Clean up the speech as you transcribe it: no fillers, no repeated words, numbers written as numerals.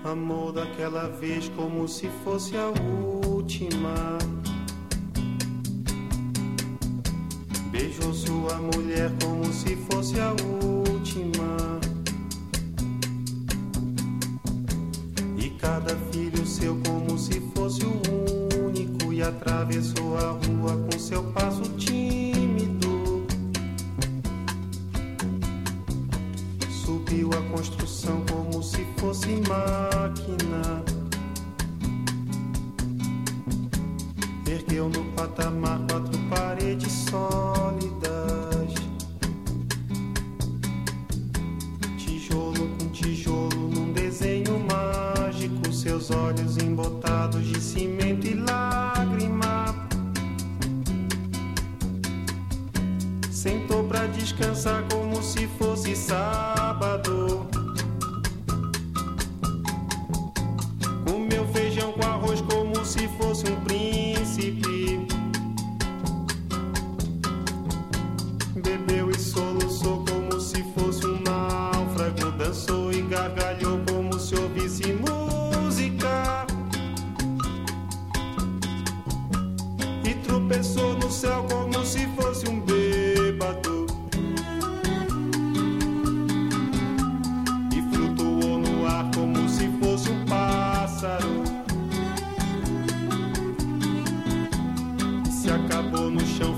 Amou daquela vez como se fosse a última. Beijou sua mulher como se fosse a última. E cada filho seu como se fosse o único. E atravessou a rua com seu passo tímido. Subiu a construção como se fosse máquina. Ergueu no patamar 4 paredes sólidas. Tijolo com tijolo num desenho mágico. Seus olhos embotados de cimento e lágrima. Sentou pra descansar como se fosse sábado. Comeu feijão com arroz como se fosse um príncipe. Bebeu e soluçou como se fosse um náufrago. Dançou e gargalhou como se ouvisse música. E tropeçou no céu como se fosse um bêbado. E flutuou no ar como se fosse um pássaro. E se acabou no chão